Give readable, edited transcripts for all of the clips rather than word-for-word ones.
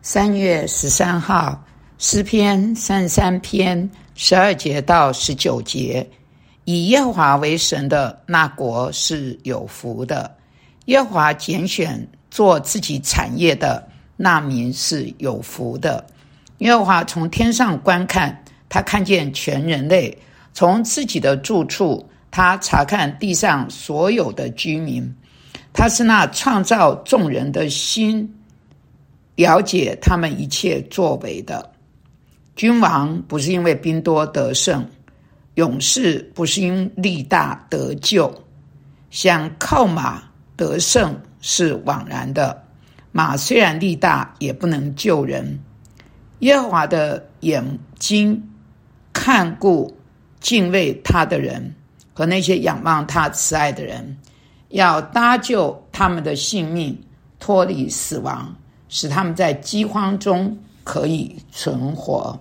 3月13号，诗篇33篇12节到19节，以耶和华为神的那国是有福的，耶和华拣选做自己产业的那民是有福的。耶和华从天上观看，他看见全人类，从自己的住处，他查看地上所有的居民。他是那创造众人的心，了解他们一切作为的。君王不是因为兵多得胜，勇士不是因力大得救。想靠马得胜是枉然的，马虽然力大，也不能救人。耶和华的眼睛看顾敬畏他的人和那些仰望他慈爱的人，要搭救他们的性命，脱离死亡，使他们在饥荒中可以存活。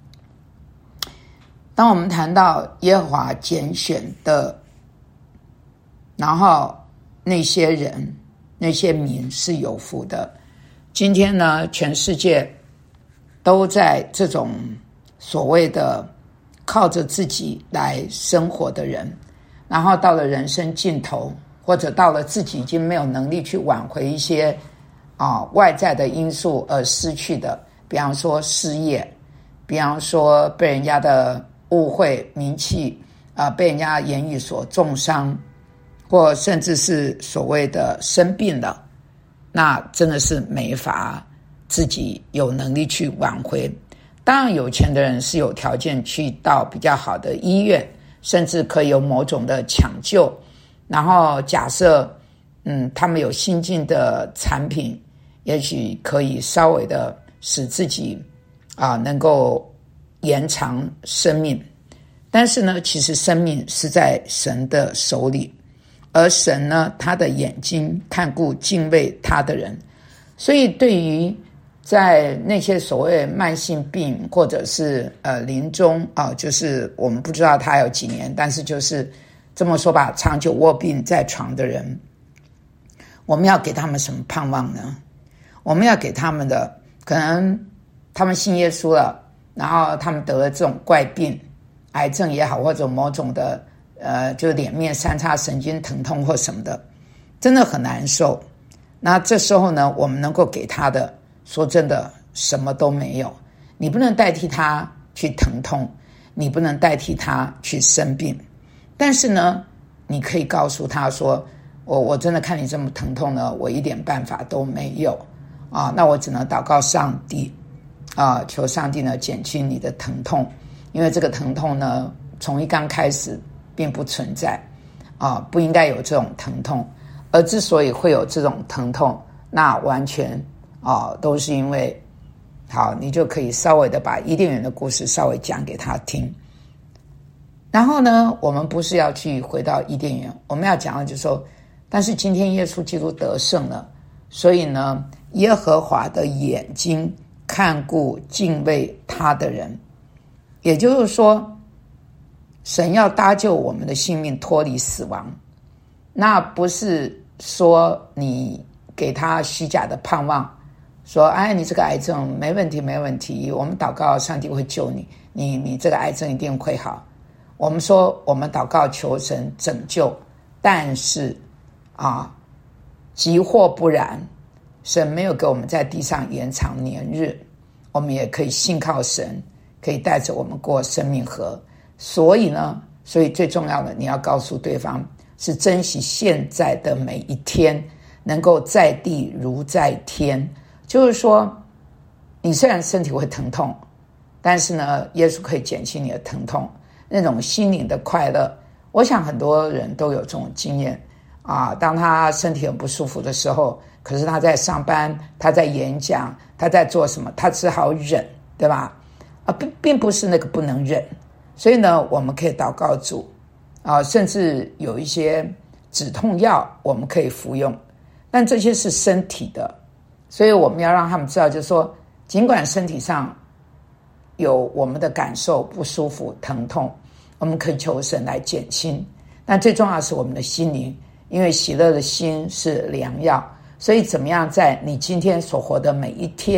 当我们谈到耶和华拣选的，然后那些人那些民是有福的。今天呢，全世界都在这种所谓的靠着自己来生活的人，然后到了人生尽头，或者到了自己已经没有能力去挽回一些外在的因素而失去的，比方说失业，比方说被人家的误会名气被人家言语所重伤，或甚至是所谓的生病了，那真的是没法自己有能力去挽回。当然有钱的人是有条件去到比较好的医院，甚至可以有某种的抢救，然后假设他们有新进的产品，也许可以稍微的使自己能够延长生命。但是呢，其实生命是在神的手里，而神呢，他的眼睛看顾敬畏他的人。所以对于在那些所谓慢性病或者是临终就是我们不知道他有几年，但是就是这么说吧，长久卧病在床的人，我们要给他们什么盼望呢？我们要给他们的，可能他们信耶稣了，然后他们得了这种怪病，癌症也好，或者某种的就脸面三叉神经疼痛或什么的，真的很难受。那这时候呢，我们能够给他的，说真的什么都没有。你不能代替他去疼痛，你不能代替他去生病，但是呢，你可以告诉他说，我真的看你这么疼痛呢，我一点办法都没有那我只能祷告上帝求上帝呢减轻你的疼痛，因为这个疼痛呢从一刚开始并不存在不应该有这种疼痛，而之所以会有这种疼痛，那完全都是因为好，你就可以稍微的把伊甸园的故事稍微讲给他听。然后呢，我们不是要去回到伊甸园，我们要讲的就是说，但是今天耶稣基督得胜了，所以呢，耶和华的眼睛看顾敬畏他的人，也就是说，神要搭救我们的性命脱离死亡，那不是说你给他虚假的盼望，说你这个癌症没问题没问题，我们祷告上帝会救你，你这个癌症一定会好。我们说我们祷告求神拯救，但是即或不然，神没有给我们在地上延长年日，我们也可以信靠神，可以带着我们过生命河。所以最重要的，你要告诉对方是珍惜现在的每一天，能够在地如在天。就是说，你虽然身体会疼痛，但是呢，耶稣可以减轻你的疼痛，那种心灵的快乐。我想很多人都有这种经验当他身体很不舒服的时候，可是他在上班，他在演讲，他在做什么，他只好忍，对吧？并不是那个不能忍。所以呢，我们可以祷告主甚至有一些止痛药我们可以服用，但这些是身体的，所以我们要让他们知道，就是说，尽管身体上有我们的感受不舒服疼痛，我们可以求神来减轻，但最重要的是我们的心灵，因为喜乐的心是良药。所以怎么样在你今天所活的每一天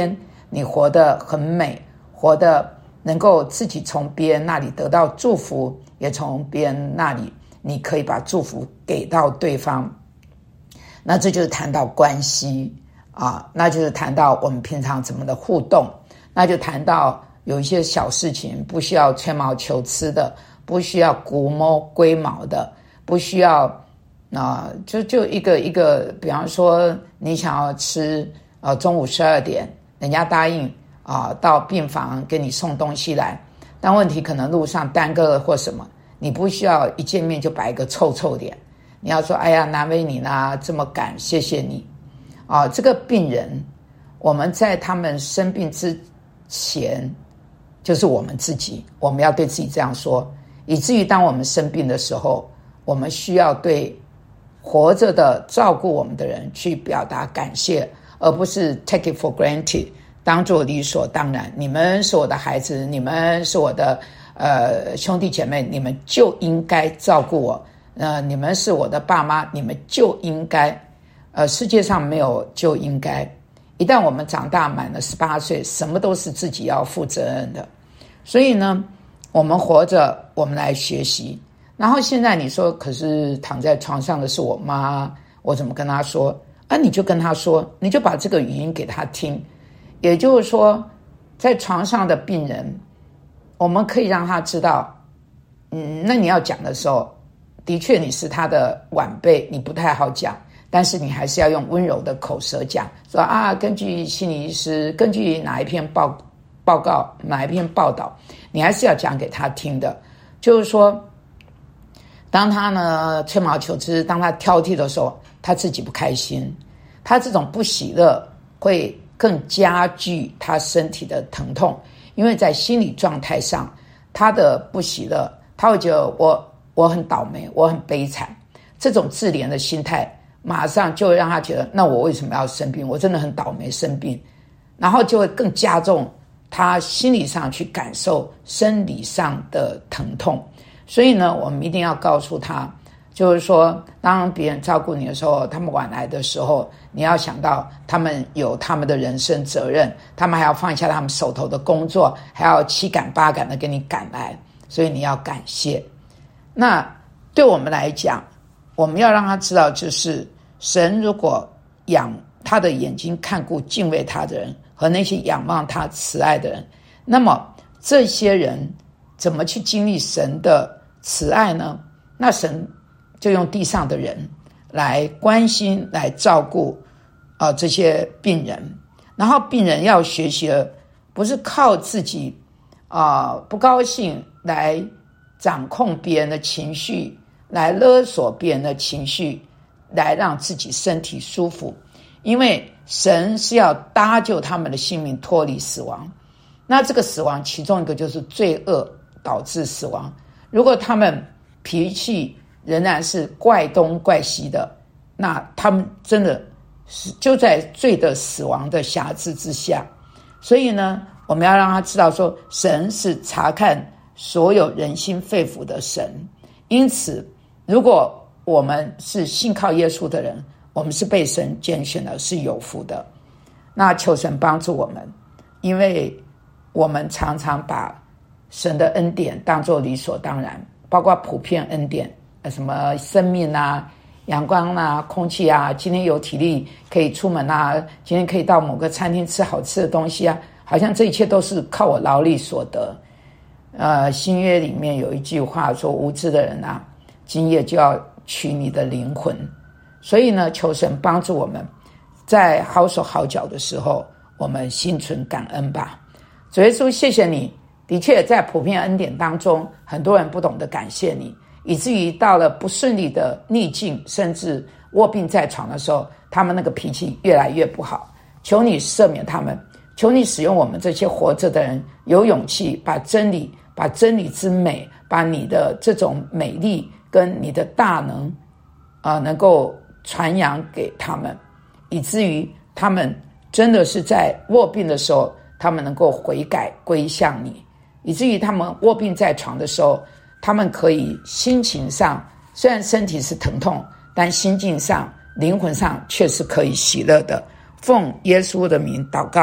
你活得很美，活得能够自己从别人那里得到祝福，也从别人那里你可以把祝福给到对方。那这就是谈到关系那就是谈到我们平常怎么的互动，那就谈到有一些小事情不需要吹毛求疵的，不需要古摸龟毛的，不需要就一个比方说你想要吃中午12点，人家答应到病房给你送东西来，但问题可能路上耽搁了或什么，你不需要一见面就摆一个臭臭脸，你要说哎呀难为你啦，这么赶，谢谢你这个病人，我们在他们生病之前就是我们自己，我们要对自己这样说，以至于当我们生病的时候，我们需要对活着的照顾我们的人去表达感谢，而不是 take it for granted， 当作理所当然，你们是我的孩子，你们是我的兄弟姐妹，你们就应该照顾我，你们是我的爸妈，你们就应该世界上没有就应该，一旦我们长大满了18岁，什么都是自己要负责任的。所以呢，我们活着，我们来学习。然后现在你说，可是躺在床上的是我妈，我怎么跟她说？你就跟她说，你就把这个语音给她听。也就是说，在床上的病人，我们可以让他知道，那你要讲的时候，的确你是他的晚辈，你不太好讲，但是你还是要用温柔的口舌讲，说根据心理医师，根据哪一篇报告，哪一篇报道，你还是要讲给他听的。就是说，当他呢吹毛求疵，当他挑剔的时候，他自己不开心，他这种不喜乐会更加剧他身体的疼痛，因为在心理状态上，他的不喜乐，他会觉得我很倒霉，我很悲惨，这种自怜的心态马上就会让他觉得，那我为什么要生病？我真的很倒霉生病，然后就会更加重他心理上去感受生理上的疼痛。所以呢，我们一定要告诉他，就是说当别人照顾你的时候，他们晚来的时候，你要想到他们有他们的人生责任，他们还要放下他们手头的工作，还要7赶8赶的给你赶来，所以你要感谢。那对我们来讲，我们要让他知道，就是神如果仰他的眼睛看顾敬畏他的人和那些仰望他慈爱的人，那么这些人怎么去经历神的慈爱呢？那神就用地上的人来关心来照顾这些病人，然后病人要学习的不是靠自己不高兴来掌控别人的情绪，来勒索别人的情绪，来让自己身体舒服，因为神是要搭救他们的性命脱离死亡。那这个死亡其中一个就是罪恶导致死亡，如果他们脾气仍然是怪东怪西的，那他们真的是就在罪的死亡的辖制之下。所以呢，我们要让他知道说，神是查看所有人心肺腑的神。因此如果我们是信靠耶稣的人，我们是被神拣选的，是有福的。那求神帮助我们，因为我们常常把神的恩典当作理所当然，包括普遍恩典，什么生命阳光空气今天有体力可以出门今天可以到某个餐厅吃好吃的东西好像这一切都是靠我劳力所得。新约里面有一句话说，无知的人今夜就要取你的灵魂。所以呢，求神帮助我们，在好手好脚的时候，我们心存感恩吧。主耶稣，谢谢你，的确在普遍恩典当中，很多人不懂得感谢你，以至于到了不顺利的逆境，甚至卧病在床的时候，他们那个脾气越来越不好。求你赦免他们，求你使用我们这些活着的人，有勇气把真理之美，把你的这种美丽跟你的大能能够传扬给他们，以至于他们真的是在卧病的时候，他们能够悔改归向你，以至于他们卧病在床的时候，他们可以心情上虽然身体是疼痛，但心境上灵魂上却是可以喜乐的。奉耶稣的名祷告，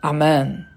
阿们。